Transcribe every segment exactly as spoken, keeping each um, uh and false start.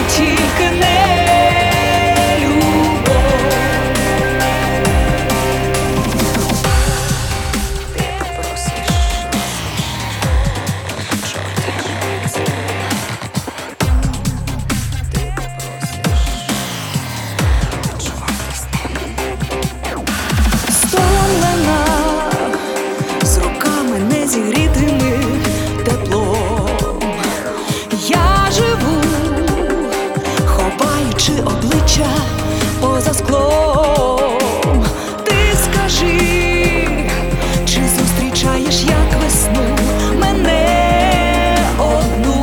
тільки не любов. Ти попросиш, ти попросиш, стомлена, з руками не зігрітими теплом. Я живу, ховаючи обличчя поза склом. Ти скажи, чи зустрічаєш як весну мене одну?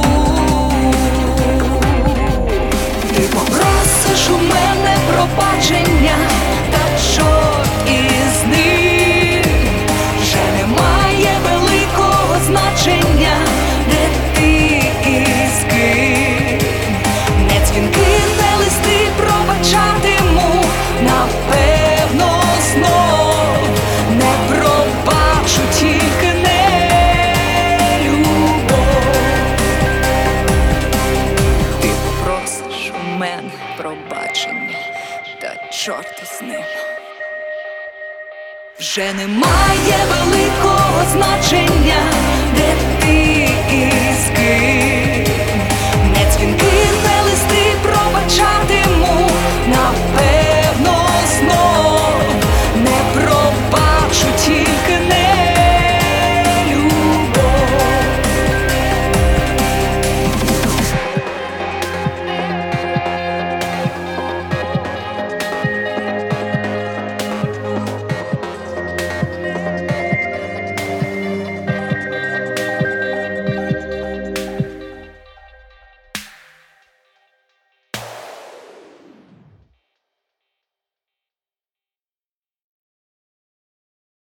Ти попросиш у мене пробачення, та чорт із ним. Вже немає великого значення, де ти і з ким. Не дзвінки, не листи пробачатиму, напевно, знов. Не пробачу, тільки не любов. Ти попросиш у мене пробачення, та чорт із ним. Вже немає великого значення.